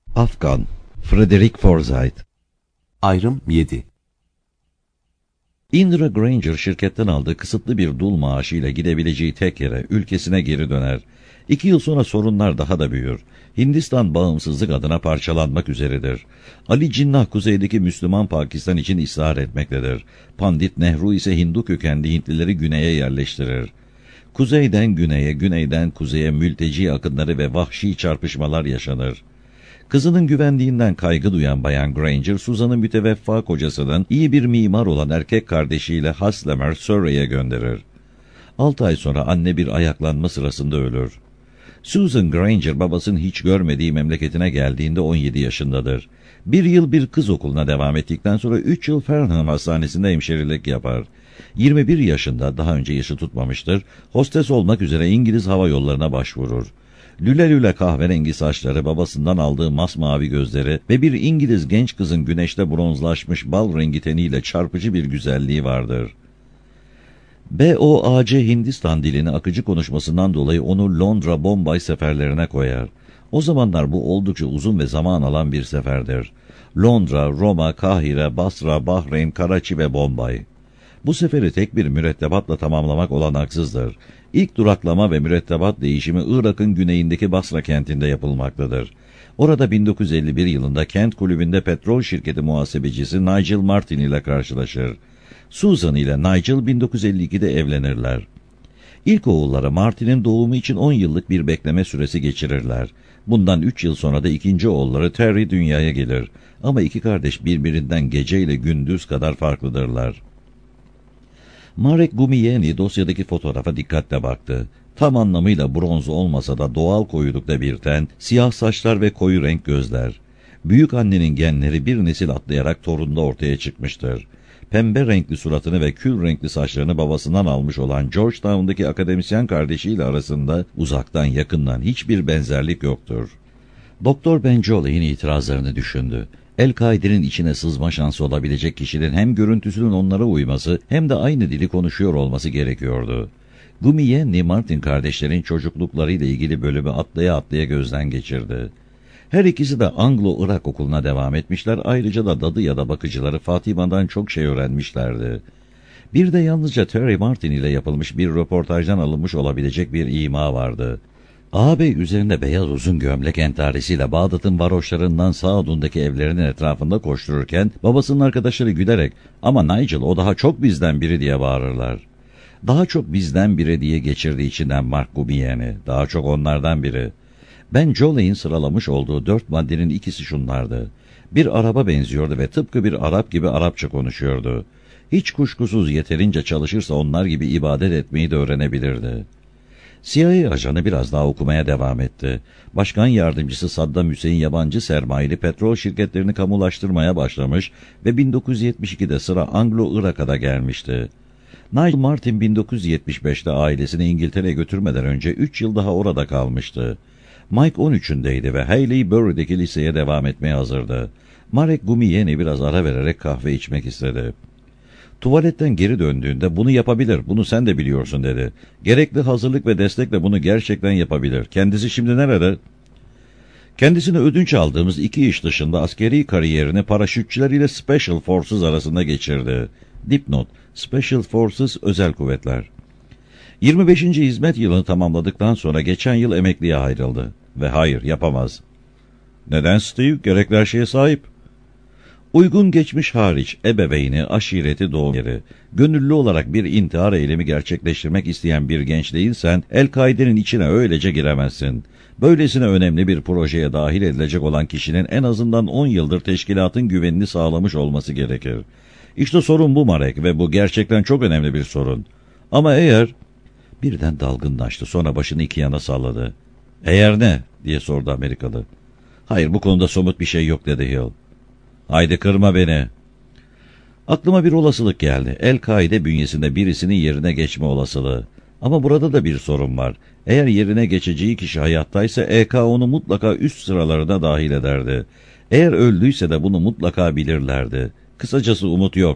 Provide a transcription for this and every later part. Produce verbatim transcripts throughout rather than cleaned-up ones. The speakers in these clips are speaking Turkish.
Afgan, Frederick Forsyth. Ayrım yedi. Indra Granger şirketten aldığı kısıtlı bir dul maaşıyla gidebileceği tek yere, ülkesine geri döner. İki yıl sonra sorunlar daha da büyür. Hindistan bağımsızlık adına parçalanmak üzeredir. Ali Cinnah kuzeydeki Müslüman Pakistan için ısrar etmektedir. Pandit Nehru ise Hindu kökenli Hintlileri güneye yerleştirir. Kuzeyden güneye, güneyden kuzeye mülteci akınları ve vahşi çarpışmalar yaşanır. Kızının güvenliğinden kaygı duyan Bayan Granger, Susan'ın müteveffa kocasının iyi bir mimar olan erkek kardeşiyle Haslemer, Surrey'e gönderir. Altı ay sonra anne bir ayaklanma sırasında ölür. Susan Granger babasının hiç görmediği memleketine geldiğinde on yedi yaşındadır. Bir yıl bir kız okuluna devam ettikten sonra üç yıl Farnham Hastanesi'nde hemşirelik yapar. yirmi bir yaşında, daha önce yaşı tutmamıştır, hostes olmak üzere İngiliz hava yollarına başvurur. Lüle lüle kahverengi saçları, babasından aldığı masmavi gözleri ve bir İngiliz genç kızın güneşte bronzlaşmış bal rengi teniyle çarpıcı bir güzelliği vardır. B O A C Hindistan dilini akıcı konuşmasından dolayı onu Londra, Bombay seferlerine koyar. O zamanlar bu oldukça uzun ve zaman alan bir seferdir. Londra, Roma, Kahire, Basra, Bahreyn, Karachi ve Bombay. Bu seferi tek bir mürettebatla tamamlamak olanaksızdır. İlk duraklama ve mürettebat değişimi Irak'ın güneyindeki Basra kentinde yapılmaktadır. Orada bin dokuz yüz elli bir yılında kent kulübünde petrol şirketi muhasebecisi Nigel Martin ile karşılaşır. Susan ile Nigel bin dokuz yüz elli ikide evlenirler. İlk oğulları Martin'in doğumu için on yıllık bir bekleme süresi geçirirler. Bundan üç yıl sonra da ikinci oğulları Terry dünyaya gelir. Ama iki kardeş birbirinden gece ile gündüz kadar farklıdırlar. Marek Gumiyeni dosyadaki fotoğrafa dikkatle baktı. Tam anlamıyla bronz olmasa da doğal koyulukta bir ten, siyah saçlar ve koyu renk gözler. Büyük annenin genleri bir nesil atlayarak torunda ortaya çıkmıştır. Pembe renkli suratını ve kül renkli saçlarını babasından almış olan Georgetown'daki akademisyen kardeşiyle arasında uzaktan yakından hiçbir benzerlik yoktur. Doktor Ben Jolly'in itirazlarını düşündü. El-Kaide'nin içine sızma şansı olabilecek kişinin hem görüntüsünün onlara uyması hem de aynı dili konuşuyor olması gerekiyordu. Gumiyeni, Martin kardeşlerin çocukluklarıyla ilgili bölümü atlaya atlaya gözden geçirdi. Her ikisi de Anglo-Irak okuluna devam etmişler, ayrıca da dadı ya da bakıcıları Fatima'dan çok şey öğrenmişlerdi. Bir de yalnızca Terry Martin ile yapılmış bir röportajdan alınmış olabilecek bir ima vardı. Ağabey üzerinde beyaz uzun gömlek entarisiyle Bağdat'ın varoşlarından Saadun'daki evlerinin etrafında koştururken babasının arkadaşları gülerek "Ama Nigel, o daha çok bizden biri" diye bağırırlar. Daha çok bizden biri diye geçirdiği içinden Mark Gumiyeni, daha çok onlardan biri. Ben Jolly'in sıralamış olduğu dört maddenin ikisi şunlardı. Bir Arap'a benziyordu ve tıpkı bir Arap gibi Arapça konuşuyordu. Hiç kuşkusuz yeterince çalışırsa onlar gibi ibadet etmeyi de öğrenebilirdi. C I A ajanı biraz daha okumaya devam etti. Başkan yardımcısı Saddam Hüseyin yabancı sermayeli petrol şirketlerini kamulaştırmaya başlamış ve bin dokuz yüz yetmiş ikide sıra Anglo-Irak'a da gelmişti. Nigel Martin bin dokuz yüz yetmiş beşte ailesini İngiltere'ye götürmeden önce üç yıl daha orada kalmıştı. Mike on üçündeydi ve Haileybury'deki liseye devam etmeye hazırdı. Marek Gumiyeni biraz ara vererek kahve içmek istedi. Tuvaletten geri döndüğünde "Bunu yapabilir, bunu sen de biliyorsun" dedi. "Gerekli hazırlık ve destekle bunu gerçekten yapabilir. Kendisi şimdi nerede?" Kendisini ödünç aldığımız iki iş dışında askeri kariyerini paraşütçüler ile Special Forces arasında geçirdi. Dipnot: Special Forces Özel Kuvvetler. yirmi beşinci hizmet yılını tamamladıktan sonra geçen yıl emekliye ayrıldı. Ve hayır, yapamaz. Neden Steve? Gerekli her şeye sahip. Uygun geçmiş hariç, ebeveyni, aşireti, doğum yeri, gönüllü olarak bir intihar eylemi gerçekleştirmek isteyen bir genç değilsen, El-Kaide'nin içine öylece giremezsin. Böylesine önemli bir projeye dahil edilecek olan kişinin en azından on yıldır teşkilatın güvenini sağlamış olması gerekir. İşte sorun bu Marek ve bu gerçekten çok önemli bir sorun. Ama eğer... Birden dalgınlaştı, sonra başını iki yana salladı. "Eğer ne?" diye sordu Amerikalı. "Hayır, bu konuda somut bir şey yok" dedi Hill. "Haydi kırma beni." Aklıma bir olasılık geldi. El-Kaide bünyesinde birisinin yerine geçme olasılığı. Ama burada da bir sorun var. Eğer yerine geçeceği kişi hayattaysa E K onu mutlaka üst sıralarına dahil ederdi. Eğer öldüyse de bunu mutlaka bilirlerdi. Kısacası umut yok.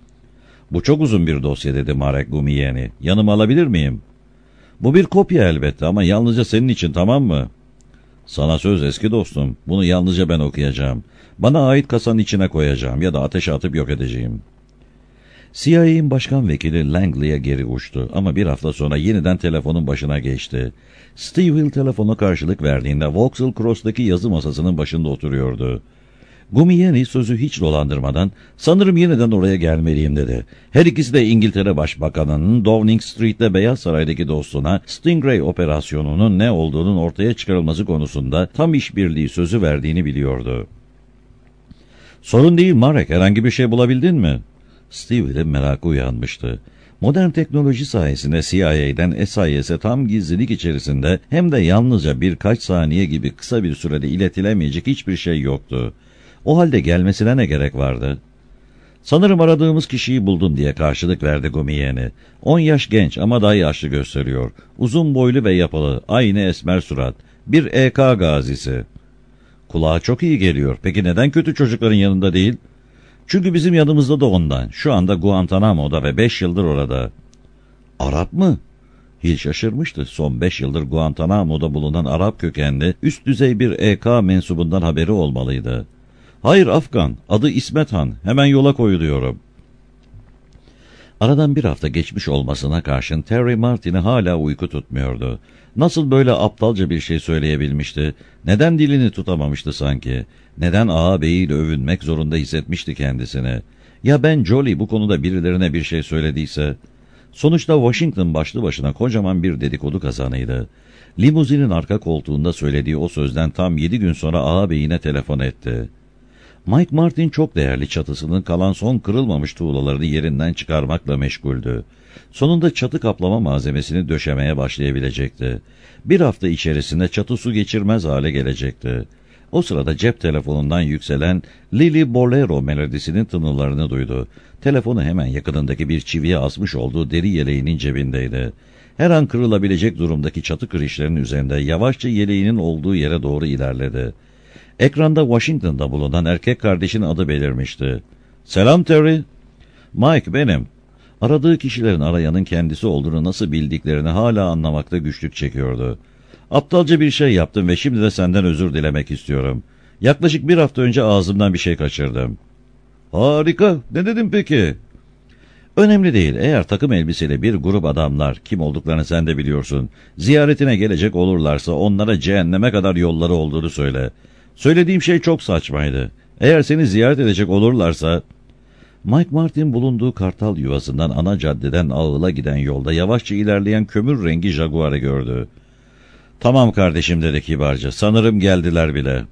"Bu çok uzun bir dosya" dedi Marek Gumiyeni. "Yanıma alabilir miyim?" "Bu bir kopya elbette ama yalnızca senin için, tamam mı?" Sana söz eski dostum. Bunu yalnızca ben okuyacağım. Bana ait kasanın içine koyacağım ya da ateşe atıp yok edeceğim. C I A'nin başkan vekili Langley'e geri uçtu ama bir hafta sonra yeniden telefonun başına geçti. Steve Hill telefona karşılık verdiğinde Vauxhall Cross'taki yazı masasının başında oturuyordu. Gumieni sözü hiç dolandırmadan sanırım yeniden oraya gelmeliyim dedi. Her ikisi de İngiltere Başbakanı'nın Downing Street'te Beyaz Saray'daki dostuna Stingray operasyonunun ne olduğunun ortaya çıkarılması konusunda tam işbirliği sözü verdiğini biliyordu. Sorun değil Marek, herhangi bir şey bulabildin mi? Steve'in merakı uyanmıştı. Modern teknoloji sayesinde C I A'den S I S'e tam gizlilik içerisinde hem de yalnızca birkaç saniye gibi kısa bir sürede iletilemeyecek hiçbir şey yoktu. O halde gelmesine ne gerek vardı? Sanırım aradığımız kişiyi buldum diye karşılık verdi Gumieni. On yaş genç ama daha yaşlı gösteriyor. Uzun boylu ve yapılı, aynı esmer surat. Bir E K gazisi. Kulağa çok iyi geliyor. Peki neden kötü çocukların yanında değil? Çünkü bizim yanımızda da ondan. Şu anda Guantanamo'da ve beş yıldır orada. Arap mı? Hill şaşırmıştı. Son beş yıldır Guantanamo'da bulunan Arap kökenli üst düzey bir E K mensubundan haberi olmalıydı. Hayır, Afgan. Adı İsmet Han. Hemen yola koyuluyorum. Aradan bir hafta geçmiş olmasına karşın Terry Martin'i hala uyku tutmuyordu. Nasıl böyle aptalca bir şey söyleyebilmişti? Neden dilini tutamamıştı sanki? Neden ağabeyiyle övünmek zorunda hissetmişti kendisini? Ya Ben Jolly bu konuda birilerine bir şey söylediyse? Sonuçta Washington başlı başına kocaman bir dedikodu kazanıydı. Limuzinin arka koltuğunda söylediği o sözden tam yedi gün sonra ağabeyine telefon etti. Mike Martin çok değerli çatısının kalan son kırılmamış tuğlalarını yerinden çıkarmakla meşguldü. Sonunda çatı kaplama malzemesini döşemeye başlayabilecekti. Bir hafta içerisinde çatı su geçirmez hale gelecekti. O sırada cep telefonundan yükselen Lily Bolero melodisinin tınılarını duydu. Telefonu hemen yakınındaki bir çiviye asmış olduğu deri yeleğinin cebindeydi. Her an kırılabilecek durumdaki çatı kirişlerinin üzerinde yavaşça yeleğinin olduğu yere doğru ilerledi. Ekranda Washington'da bulunan erkek kardeşin adı belirmişti. "Selam Terry." "Mike, benim." Aradığı kişilerin arayanın kendisi olduğunu nasıl bildiklerini hala anlamakta güçlük çekiyordu. "Aptalca bir şey yaptım ve şimdi de senden özür dilemek istiyorum. Yaklaşık bir hafta önce ağzımdan bir şey kaçırdım." "Harika. Ne dedim peki?" "Önemli değil. Eğer takım elbiseli bir grup adamlar, kim olduklarını sen de biliyorsun, ziyaretine gelecek olurlarsa onlara cehenneme kadar yolları olduğunu söyle. Söylediğim şey çok saçmaydı. Eğer seni ziyaret edecek olurlarsa..." Mike Martin bulunduğu kartal yuvasından ana caddeden Ağıl'a giden yolda yavaşça ilerleyen kömür rengi Jaguar'ı gördü. "Tamam kardeşim," dedi kibarca. "Sanırım geldiler bile."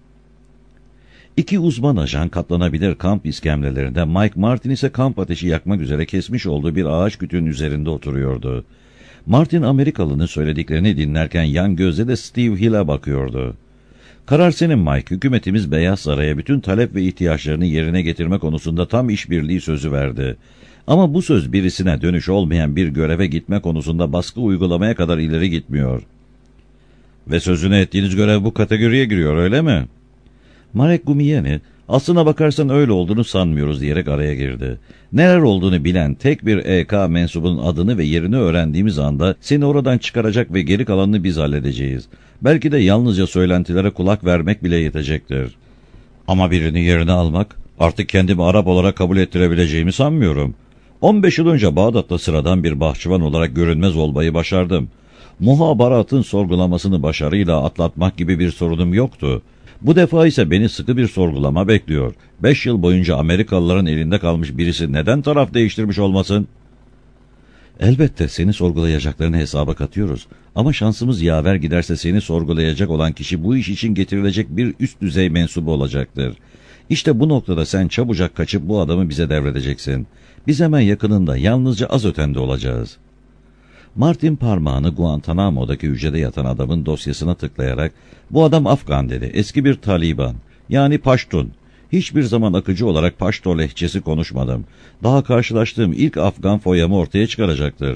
İki uzman ajan katlanabilir kamp iskemlelerinde, Mike Martin ise kamp ateşi yakmak üzere kesmiş olduğu bir ağaç kütüğün üzerinde oturuyordu. Martin Amerikalı'nın söylediklerini dinlerken yan gözle de Steve Hill'e bakıyordu. "Karar senin Mike. Hükümetimiz Beyaz Saray'a bütün talep ve ihtiyaçlarını yerine getirme konusunda tam işbirliği sözü verdi. Ama bu söz birisine dönüş olmayan bir göreve gitme konusunda baskı uygulamaya kadar ileri gitmiyor." "Ve sözünü ettiğiniz görev bu kategoriye giriyor, öyle mi?" Marek Gumieni, "Aslına bakarsan öyle olduğunu sanmıyoruz," diyerek araya girdi. "Neler olduğunu bilen tek bir E K mensubunun adını ve yerini öğrendiğimiz anda seni oradan çıkaracak ve geri kalanını biz halledeceğiz. Belki de yalnızca söylentilere kulak vermek bile yetecektir. Ama birini yerine almak, artık kendimi Arap olarak kabul ettirebileceğimi sanmıyorum. on beş yıl önce Bağdat'ta sıradan bir bahçıvan olarak görünmez olmayı başardım. Muhabaratın sorgulamasını başarıyla atlatmak gibi bir sorunum yoktu. Bu defa ise beni sıkı bir sorgulama bekliyor. Beş yıl boyunca Amerikalıların elinde kalmış birisi neden taraf değiştirmiş olmasın?" "Elbette seni sorgulayacaklarını hesaba katıyoruz. Ama şansımız yaver giderse seni sorgulayacak olan kişi bu iş için getirilecek bir üst düzey mensubu olacaktır. İşte bu noktada sen çabucak kaçıp bu adamı bize devredeceksin. Biz hemen yakınında, yalnızca az ötende olacağız." Martin parmağını Guantanamo'daki hücrede yatan adamın dosyasına tıklayarak, "Bu adam Afgan," dedi. "Eski bir Taliban. Yani Paştun. Hiçbir zaman akıcı olarak Paşto lehçesi konuşmadım. Daha karşılaştığım ilk Afgan foyamı ortaya çıkaracaktır."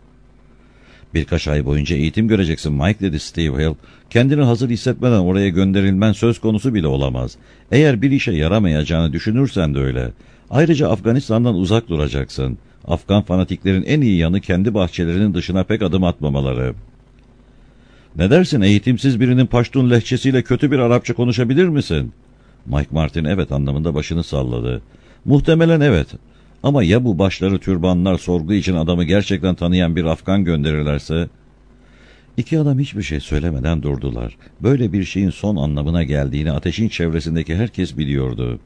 "Birkaç ay boyunca eğitim göreceksin Mike," dedi Steve Hill. "Kendini hazır hissetmeden oraya gönderilmen söz konusu bile olamaz. Eğer bir işe yaramayacağını düşünürsen de öyle. Ayrıca Afganistan'dan uzak duracaksın. Afgan fanatiklerin en iyi yanı kendi bahçelerinin dışına pek adım atmamaları." Ne dersin, eğitimsiz birinin Paştun lehçesiyle kötü bir Arapça konuşabilir misin? Mike Martin evet anlamında başını salladı. Muhtemelen evet. Ama ya bu başları türbanlar sorgu için adamı gerçekten tanıyan bir Afgan gönderirlerse? İki adam hiçbir şey söylemeden durdular. Böyle bir şeyin son anlamına geldiğini ateşin çevresindeki herkes biliyordu.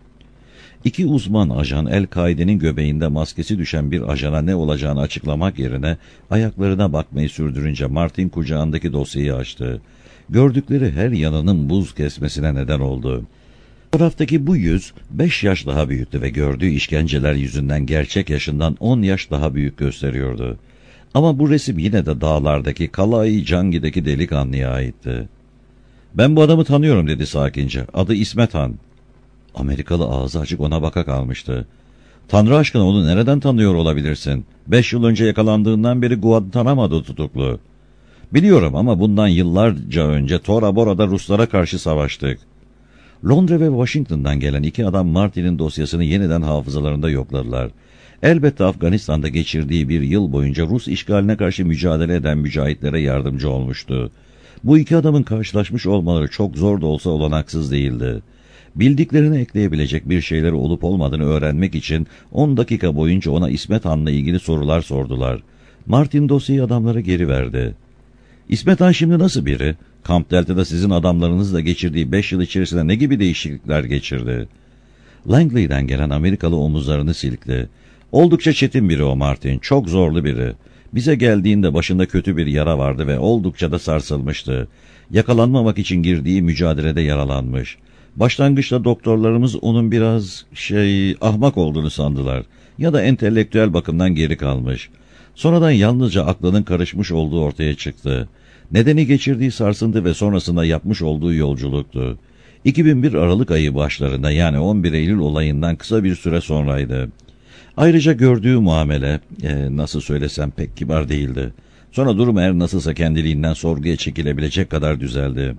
İki uzman ajan El-Kaide'nin göbeğinde maskesi düşen bir ajana ne olacağını açıklamak yerine ayaklarına bakmayı sürdürünce Martin kucağındaki dosyayı açtı. Gördükleri her yanının buz kesmesine neden oldu. Fotoğraftaki bu yüz beş yaş daha büyüktü ve gördüğü işkenceler yüzünden gerçek yaşından on yaş daha büyük gösteriyordu. Ama bu resim yine de dağlardaki Kalai Cangi'deki delikanlıya aitti. "Ben bu adamı tanıyorum," dedi sakince. "Adı İsmet Han." Amerikalı ağzı açık ona baka kalmıştı. "Tanrı aşkına onu nereden tanıyor olabilirsin? Beş yıl önce yakalandığından beri Guantanamo'da tutuklu." "Biliyorum ama bundan yıllarca önce Tora Bora'da Ruslara karşı savaştık." Londra ve Washington'dan gelen iki adam Martin'in dosyasını yeniden hafızalarında yokladılar. Elbette Afganistan'da geçirdiği bir yıl boyunca Rus işgaline karşı mücadele eden mücahitlere yardımcı olmuştu. Bu iki adamın karşılaşmış olmaları çok zor da olsa olanaksız değildi. Bildiklerine ekleyebilecek bir şeyleri olup olmadığını öğrenmek için on dakika boyunca ona İsmet Han'la ilgili sorular sordular. Martin dosyayı adamlara geri verdi. "İsmet Han şimdi nasıl biri? Camp Delta'da sizin adamlarınızla geçirdiği beş yıl içerisinde ne gibi değişiklikler geçirdi?" Langley'den gelen Amerikalı omuzlarını silkti. "Oldukça çetin biri o Martin, çok zorlu biri. Bize geldiğinde başında kötü bir yara vardı ve oldukça da sarsılmıştı. Yakalanmamak için girdiği mücadelede yaralanmış. Başlangıçta doktorlarımız onun biraz şey ahmak olduğunu sandılar ya da entelektüel bakımdan geri kalmış. Sonradan yalnızca aklının karışmış olduğu ortaya çıktı. Nedeni geçirdiği sarsıntı ve sonrasında yapmış olduğu yolculuktu. iki bin bir Aralık ayı başlarında, yani on bir Eylül olayından kısa bir süre sonraydı. Ayrıca gördüğü muamele, e, nasıl söylesem pek kibar değildi. Sonra durum eğer nasılsa kendiliğinden sorguya çekilebilecek kadar düzeldi."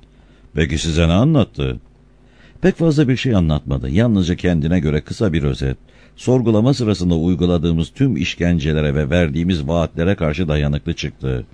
"Peki size ne anlattı?" "Pek fazla bir şey anlatmadı. Yalnızca kendine göre kısa bir özet. Sorgulama sırasında uyguladığımız tüm işkencelere ve verdiğimiz vaatlere karşı dayanıklı çıktı.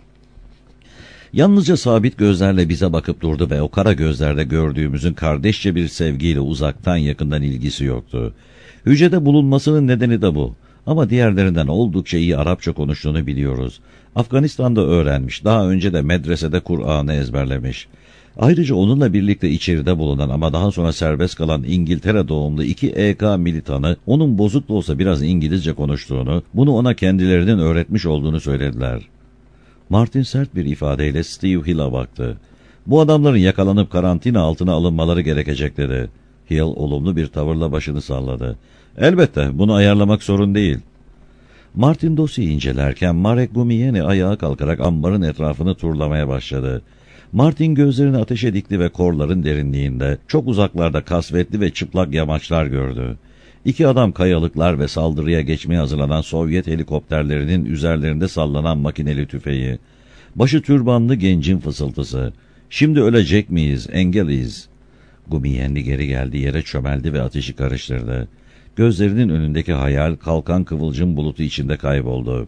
Yalnızca sabit gözlerle bize bakıp durdu ve o kara gözlerde gördüğümüzün kardeşçe bir sevgiyle uzaktan yakından ilgisi yoktu. Hücrede bulunmasının nedeni de bu. Ama diğerlerinden oldukça iyi Arapça konuştuğunu biliyoruz. Afganistan'da öğrenmiş, daha önce de medresede Kur'an'ı ezberlemiş. Ayrıca onunla birlikte içeride bulunan ama daha sonra serbest kalan İngiltere doğumlu iki E K militanı onun bozuk da olsa biraz İngilizce konuştuğunu, bunu ona kendilerinin öğretmiş olduğunu söylediler. Martin sert bir ifadeyle Steve Hill'a baktı. "Bu adamların yakalanıp karantina altına alınmaları gerekecek," dedi. Hill olumlu bir tavırla başını salladı. "Elbette, bunu ayarlamak sorun değil." Martin dosyayı incelerken Marek Gumiyeni ayağa kalkarak ambarın etrafını turlamaya başladı. Martin gözlerini ateşe dikti ve korların derinliğinde, çok uzaklarda kasvetli ve çıplak yamaçlar gördü. İki adam kayalıklar ve saldırıya geçmeye hazırlanan Sovyet helikopterlerinin üzerlerinde sallanan makineli tüfeği. Başı türbanlı gencin fısıltısı. "Şimdi ölecek miyiz, engeliz?" Gumiyendi geri geldi, yere çömeldi ve ateşi karıştırdı. Gözlerinin önündeki hayal kalkan kıvılcım bulutu içinde kayboldu.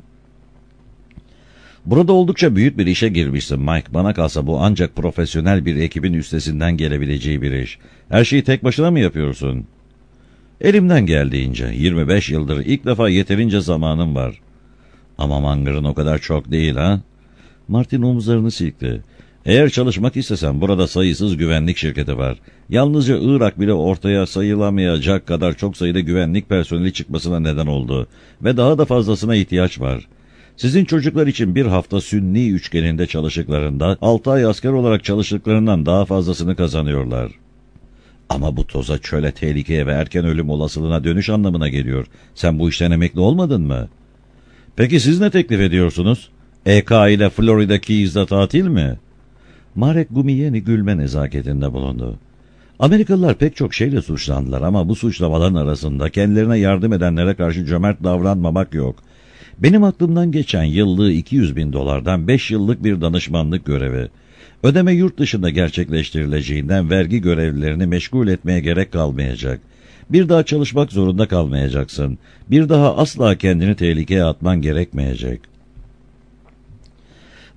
"Burada oldukça büyük bir işe girmişsin Mike. Bana kalsa bu ancak profesyonel bir ekibin üstesinden gelebileceği bir iş. Her şeyi tek başına mı yapıyorsun?" "Elimden geldiğince. yirmi beş yıldır ilk defa yeterince zamanım var." "Ama mangırın o kadar çok değil ha?" Martin omuzlarını silkti. "Eğer çalışmak istesen burada sayısız güvenlik şirketi var. Yalnızca Irak bile ortaya sayılamayacak kadar çok sayıda güvenlik personeli çıkmasına neden oldu. Ve daha da fazlasına ihtiyaç var. Sizin çocuklar için bir hafta Sünni üçgeninde çalıştıklarında altı ay asker olarak çalıştıklarından daha fazlasını kazanıyorlar." "Ama bu toza, çöle, tehlikeye ve erken ölüm olasılığına dönüş anlamına geliyor. Sen bu işten emekli olmadın mı?" "Peki siz ne teklif ediyorsunuz? E K ile Florida Keys'de tatil mi?" Marek Gumiyeni gülme nezaketinde bulundu. "Amerikalılar pek çok şeyle suçlandılar ama bu suçlamaların arasında kendilerine yardım edenlere karşı cömert davranmamak yok. Benim aklımdan geçen yıllığı iki yüz bin dolardan beş yıllık bir danışmanlık görevi. Ödeme yurt dışında gerçekleştirileceğinden vergi görevlilerini meşgul etmeye gerek kalmayacak. Bir daha çalışmak zorunda kalmayacaksın. Bir daha asla kendini tehlikeye atman gerekmeyecek."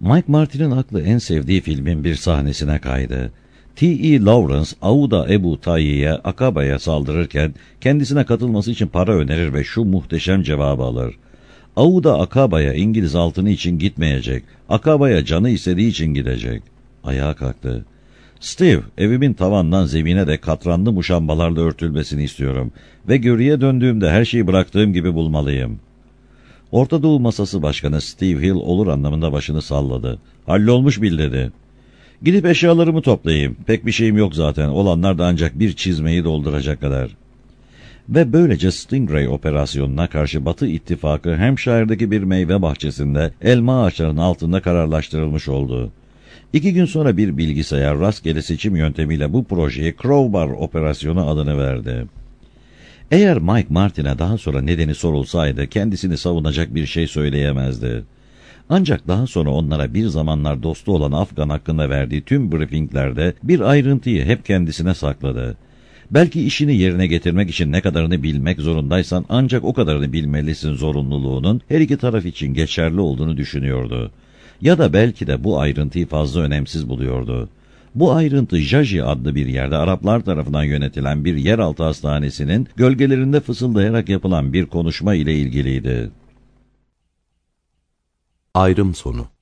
Mike Martin'in aklı en sevdiği filmin bir sahnesine kaydı. T E. Lawrence, Auda Ebu Tayyi'ye Akaba'ya saldırırken kendisine katılması için para önerir ve şu muhteşem cevabı alır. Auda Akaba'ya İngiliz altını için gitmeyecek. Akaba'ya canı istediği için gidecek. Ayağa kalktı. Steve, evimin tavandan zemine de katranlı muşambalarla örtülmesini istiyorum. Ve görüye döndüğümde her şeyi bıraktığım gibi bulmalıyım. Orta Doğu Masası Başkanı Steve Hill olur anlamında başını salladı. Hallolmuş bil dedi. Gidip eşyalarımı toplayayım. Pek bir şeyim yok zaten. Olanlar da ancak bir çizmeyi dolduracak kadar. Ve böylece Stingray operasyonuna karşı Batı İttifakı Hampshire'daki bir meyve bahçesinde elma ağaçlarının altında kararlaştırılmış oldu. İki gün sonra bir bilgisayar rastgele seçim yöntemiyle bu projeye Crowbar operasyonu adını verdi. Eğer Mike Martin'e daha sonra nedeni sorulsaydı kendisini savunacak bir şey söyleyemezdi. Ancak daha sonra onlara bir zamanlar dostu olan Afgan hakkında verdiği tüm briefinglerde bir ayrıntıyı hep kendisine sakladı. Belki işini yerine getirmek için ne kadarını bilmek zorundaysan ancak o kadarını bilmelisin zorunluluğunun her iki taraf için geçerli olduğunu düşünüyordu. Ya da belki de bu ayrıntıyı fazla önemsiz buluyordu. Bu ayrıntı Jaji adlı bir yerde Araplar tarafından yönetilen bir yeraltı hastanesinin gölgelerinde fısıldayarak yapılan bir konuşma ile ilgiliydi. Ayrım sonu.